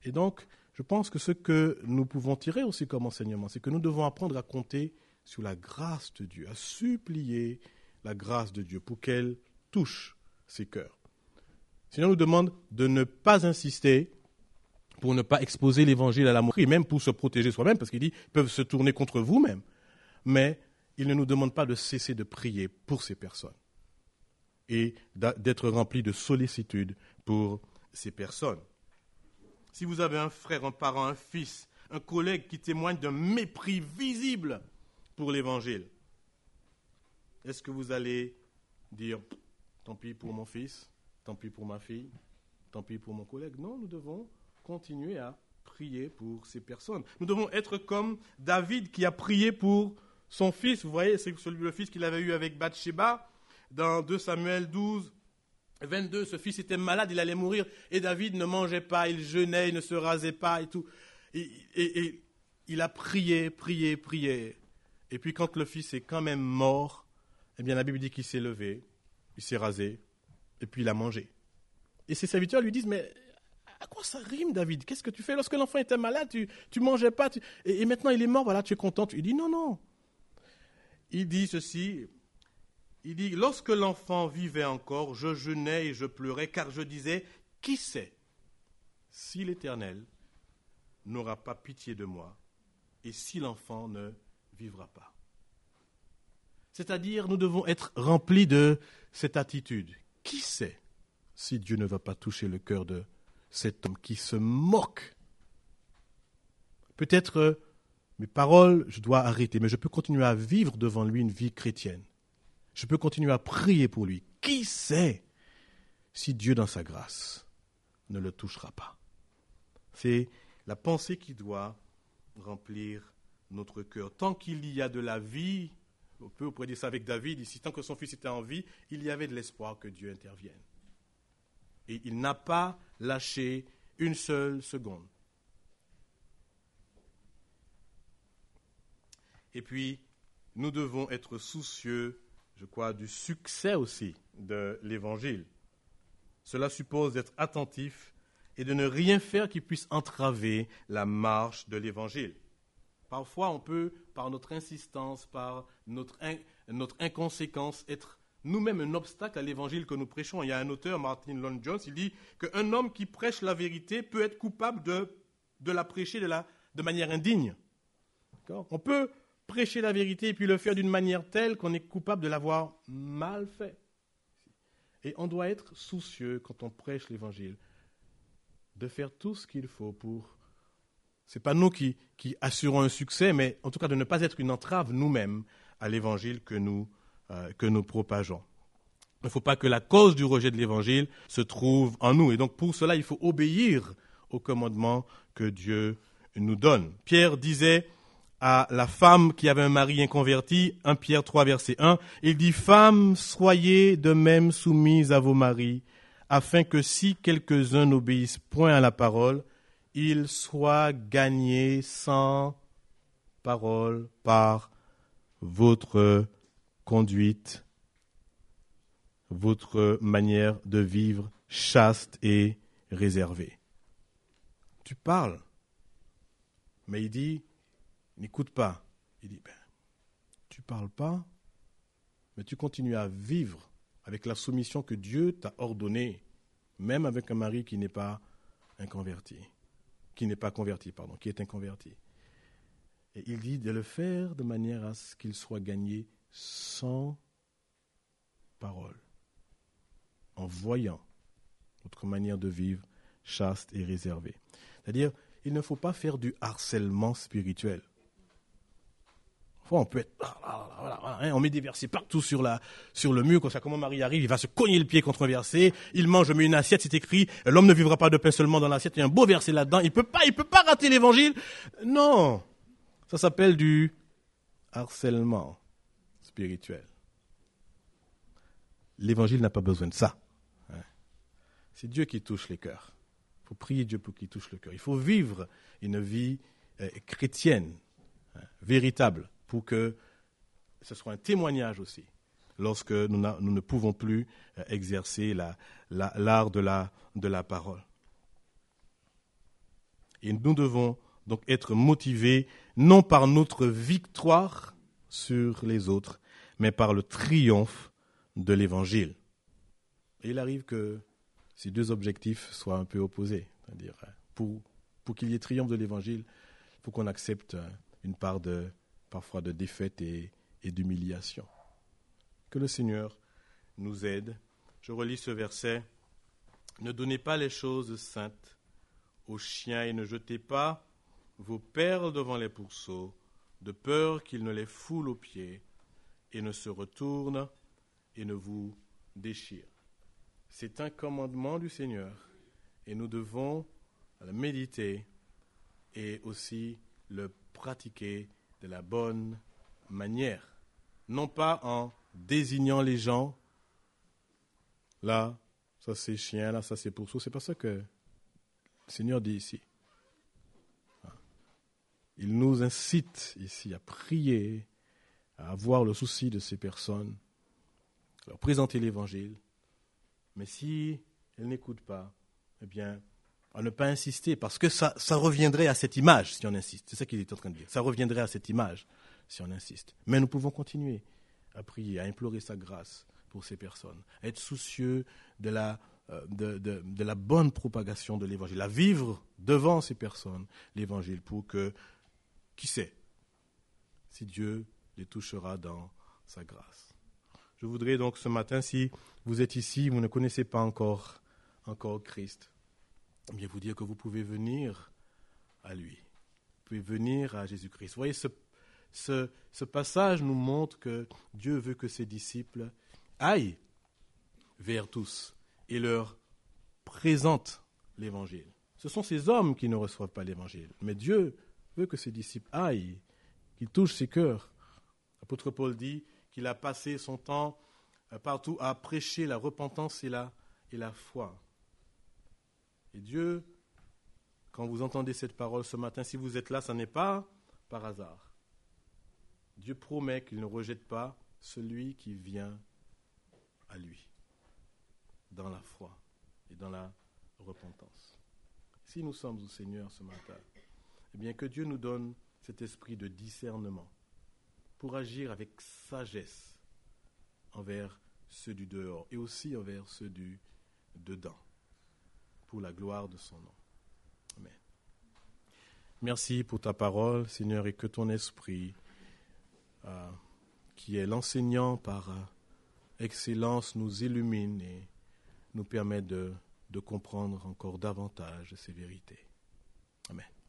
Et donc, je pense que ce que nous pouvons tirer aussi comme enseignement, c'est que nous devons apprendre à compter sur la grâce de Dieu, à supplier la grâce de Dieu pour qu'elle touche ses cœurs. Sinon, on nous demande de ne pas insister pour ne pas exposer l'évangile à la moquerie, même pour se protéger soi-même, parce qu'il dit qu'ils peuvent se tourner contre vous-même. Mais il ne nous demande pas de cesser de prier pour ces personnes et d'être remplis de sollicitude pour ces personnes. Si vous avez un frère, un parent, un fils, un collègue qui témoigne d'un mépris visible pour l'évangile, est-ce que vous allez dire « tant pis pour mon fils, tant pis pour ma fille, tant pis pour mon collègue ». Non, nous devons continuer à prier pour ces personnes. Nous devons être comme David qui a prié pour son fils. Vous voyez, c'est le fils qu'il avait eu avec Bathsheba. Dans 2 Samuel 12, 22, ce fils était malade, il allait mourir. Et David ne mangeait pas, il jeûnait, il ne se rasait pas et tout. Et il a prié. Et puis quand le fils est quand même mort, eh bien la Bible dit qu'il s'est levé, il s'est rasé, et puis il a mangé. Et ses serviteurs lui disent, mais à quoi ça rime, David? Qu'est-ce que tu fais? Lorsque l'enfant était malade, tu mangeais pas. Et maintenant il est mort, voilà, tu es content. Il dit, non. Il dit ceci, il dit, lorsque l'enfant vivait encore, je jeûnais et je pleurais, car je disais, qui sait si l'Éternel n'aura pas pitié de moi et si l'enfant ne vivra pas. C'est-à-dire, nous devons être remplis de cette attitude. Qui sait si Dieu ne va pas toucher le cœur de cet homme qui se moque? Peut-être mes paroles, je dois arrêter, mais je peux continuer à vivre devant lui une vie chrétienne. Je peux continuer à prier pour lui. Qui sait si Dieu, dans sa grâce, ne le touchera pas? C'est la pensée qui doit remplir notre cœur. Tant qu'il y a de la vie, on pourrait dire ça avec David, ici, tant que son fils était en vie, il y avait de l'espoir que Dieu intervienne. Et il n'a pas lâché une seule seconde. Et puis, nous devons être soucieux, je crois, du succès aussi de l'Évangile. Cela suppose d'être attentif et de ne rien faire qui puisse entraver la marche de l'Évangile. Parfois, on peut, par notre insistance, par notre inconséquence, être nous-mêmes un obstacle à l'Évangile que nous prêchons. Il y a un auteur, Martin Lloyd-Jones, il dit qu'un homme qui prêche la vérité peut être coupable de la prêcher de manière indigne. D'accord ? On peut prêcher la vérité et puis le faire d'une manière telle qu'on est coupable de l'avoir mal fait. Et on doit être soucieux, quand on prêche l'Évangile, de faire tout ce qu'il faut pour... Ce n'est pas nous qui assurons un succès, mais en tout cas de ne pas être une entrave nous-mêmes à l'Évangile que nous propageons. Il ne faut pas que la cause du rejet de l'Évangile se trouve en nous. Et donc pour cela, il faut obéir au commandement que Dieu nous donne. Pierre disait à la femme qui avait un mari inconverti, 1 Pierre 3, verset 1, il dit « Femmes, soyez de même soumises à vos maris, afin que si quelques-uns n'obéissent point à la parole, ils soient gagnés sans parole par votre conduite, votre manière de vivre chaste et réservée. » Tu parles, mais il dit, n'écoute pas. Il dit, tu parles pas, mais tu continues à vivre avec la soumission que Dieu t'a ordonnée, même avec un mari qui n'est pas inconverti, qui est inconverti. Et il dit de le faire de manière à ce qu'il soit gagné sans parole, en voyant notre manière de vivre chaste et réservée. C'est-à-dire, il ne faut pas faire du harcèlement spirituel. On peut être, on met des versets partout sur le mur, comme ça, quand mon mari arrive, il va se cogner le pied contre un verset, il mange, je mets une assiette, c'est écrit, l'homme ne vivra pas de pain seulement dans l'assiette, il y a un beau verset là-dedans, il peut pas rater l'évangile. Non, ça s'appelle du harcèlement spirituel. L'évangile n'a pas besoin de ça. C'est Dieu qui touche les cœurs. Il faut prier Dieu pour qu'il touche le cœur. Il faut vivre une vie chrétienne, véritable, pour que ce soit un témoignage aussi, lorsque nous ne pouvons plus exercer l'art de la parole. Et nous devons donc être motivés non par notre victoire sur les autres, mais par le triomphe de l'Évangile. Et il arrive que ces deux objectifs soient un peu opposés. C'est-à-dire, pour qu'il y ait triomphe de l'Évangile, il faut qu'on accepte une part parfois de défaite et d'humiliation. Que le Seigneur nous aide. Je relis ce verset. Ne donnez pas les choses saintes aux chiens et ne jetez pas vos perles devant les pourceaux, de peur qu'ils ne les foulent aux pieds et ne se retournent et ne vous déchirent. C'est un commandement du Seigneur et nous devons le méditer et aussi le pratiquer de la bonne manière. Non pas en désignant les gens, là, ça c'est chien, là, ça c'est pourceau. C'est pas ça que le Seigneur dit ici. Il nous incite ici à prier, à avoir le souci de ces personnes, à leur présenter l'Évangile. Mais si elles n'écoutent pas, eh bien, à ne pas insister, parce que ça reviendrait à cette image si on insiste. C'est ça qu'il est en train de dire. Ça reviendrait à cette image si on insiste. Mais nous pouvons continuer à prier, à implorer sa grâce pour ces personnes, à être soucieux de la bonne propagation de l'Évangile, à vivre devant ces personnes l'Évangile pour que, qui sait, si Dieu les touchera dans sa grâce. Je voudrais donc ce matin, si vous êtes ici, vous ne connaissez pas encore Christ, eh bien vous dire que vous pouvez venir à lui. Vous pouvez venir à Jésus-Christ. Vous voyez, ce passage nous montre que Dieu veut que ses disciples aillent vers tous et leur présentent l'Évangile. Ce sont ces hommes qui ne reçoivent pas l'Évangile, mais Dieu veut que ses disciples aillent, qu'ils touchent ses cœurs. L'apôtre Paul dit qu'il a passé son temps partout à prêcher la repentance et la foi. Et Dieu, quand vous entendez cette parole ce matin, si vous êtes là, ce n'est pas par hasard. Dieu promet qu'il ne rejette pas celui qui vient à lui, dans la foi et dans la repentance. Si nous sommes au Seigneur ce matin, eh bien que Dieu nous donne cet esprit de discernement pour agir avec sagesse envers ceux du dehors et aussi envers ceux du dedans, pour la gloire de son nom. Amen. Merci pour ta parole, Seigneur, et que ton esprit, qui est l'enseignant par excellence, nous illumine et nous permet de comprendre encore davantage ces vérités. Amen.